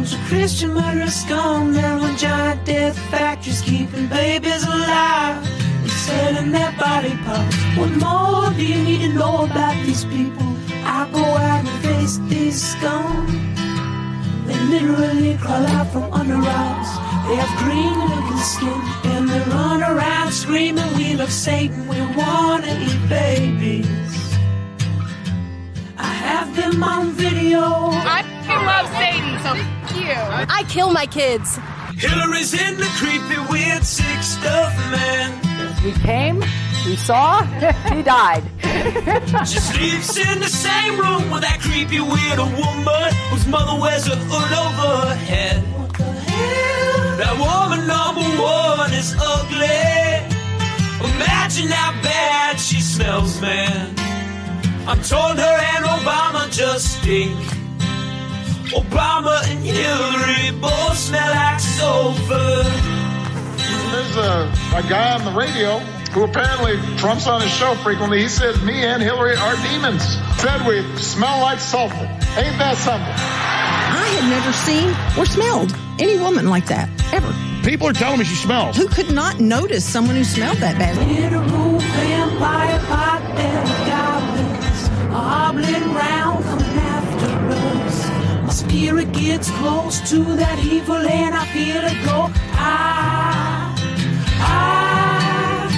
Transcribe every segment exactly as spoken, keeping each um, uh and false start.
bunch of Christian murderers scum. There were giant death factories keeping babies alive and selling their body parts. What more do you need to know about these people? I go out and face these scum. They literally crawl out from under rocks. They have green looking skin and they run around screaming, we love Satan, we wanna eat babies. I have them on video. I love Satan, so f*** you. I kill my kids. Hillary's in the creepy, weird, sick stuff, man. We came, we saw, he died. She sleeps in the same room with that creepy, weird woman whose mother wears a hood over her head. What the hell? That woman number one is ugly. Imagine how bad she smells, man. I'm told her and Obama just stink. Obama and Hillary both smell like sulfur. There's a, a guy on the radio who apparently Trump's on his show frequently. He says me and Hillary are demons. Said we smell like sulfur. Ain't that something? I had never seen or smelled any woman like that, ever. People are telling me she smells. Who could not notice someone who smelled that bad? Literal vampire pot and goblins are hobbling round coming after us. My spirit gets close to that evil and I feel it go. Ah, ah,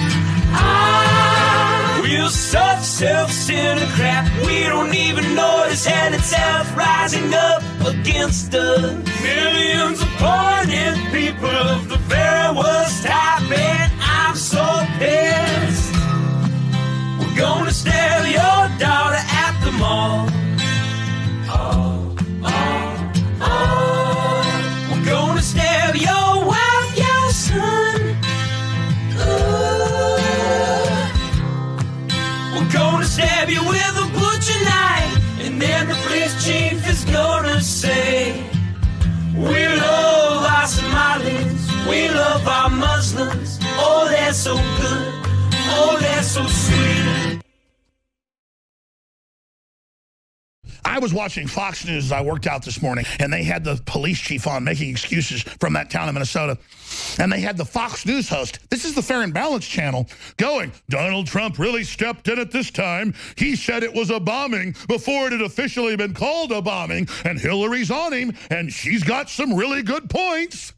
ah. We're such self-centered crap. We don't even notice hell itself rising up against us. Millions of pointed people of the very worst type, and I'm so pissed. We're gonna steal your daughter at the mall. Oh, oh, oh. We're gonna steal your wife, your son. Ooh. We're gonna stab you with a butcher knife, and then the police chief is gonna say, we love our Somalis, we love our Muslims. Oh, they're so good, oh, they're so sweet. I was watching Fox News as I worked out this morning, and they had the police chief on making excuses from that town in Minnesota. And they had the Fox News host, this is the Fair and Balanced channel, going, Donald Trump really stepped in at this time. He said it was a bombing before it had officially been called a bombing, and Hillary's on him, and she's got some really good points.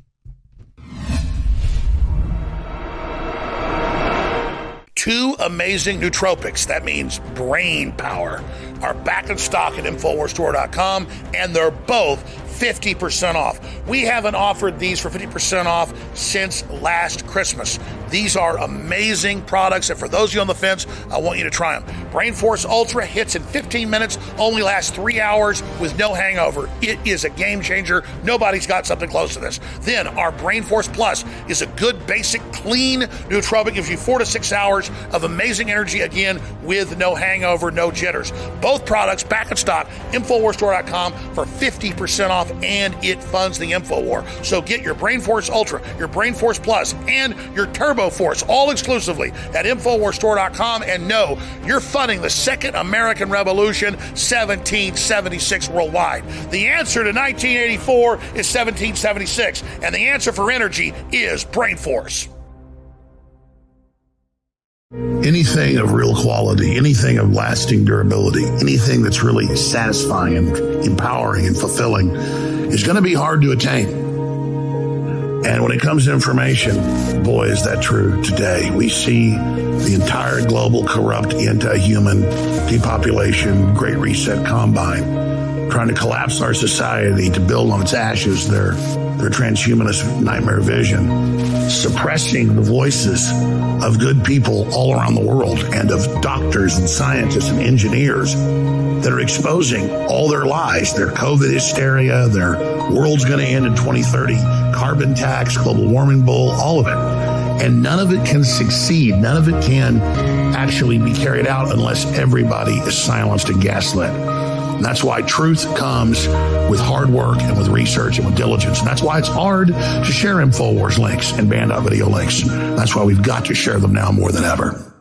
Two amazing nootropics, that means brain power, are back in stock at Infowars Store dot com, and they're both fifty percent off. We haven't offered these for fifty percent off since last Christmas. These are amazing products, and for those of you on the fence, I want you to try them. Brain Force Ultra hits in fifteen minutes, only lasts three hours with no hangover. It is a game changer. Nobody's got something close to this. Then our Brain Force Plus is a good, basic, clean nootropic. Gives you four to six hours of amazing energy, again, with no hangover, no jitters. Both products back in stock, Infowars Store dot com for fifty percent off, and it funds the InfoWar. So get your Brain Force Ultra, your Brain Force Plus, and your Turbo Force, all exclusively at Infowars Store dot com, and know you're funding the second American Revolution, seventeen seventy-six worldwide. The answer to nineteen eighty-four is seventeen seventy-six, and the answer for energy is Brain Force. Anything of real quality, anything of lasting durability, anything that's really satisfying and empowering and fulfilling is going to be hard to attain. And when it comes to information, boy, is that true today. We see the entire global corrupt anti-human depopulation, Great Reset combine, trying to collapse our society to build on its ashes their, their transhumanist nightmare vision, suppressing the voices of good people all around the world and of doctors and scientists and engineers that are exposing all their lies, their COVID hysteria, their world's going to end in twenty thirty, carbon tax, global warming bull, all of it. And none of it can succeed. None of it can actually be carried out unless everybody is silenced and gaslit. And that's why truth comes with hard work and with research and with diligence. And that's why it's hard to share InfoWars links and Band.video links. That's why we've got to share them now more than ever.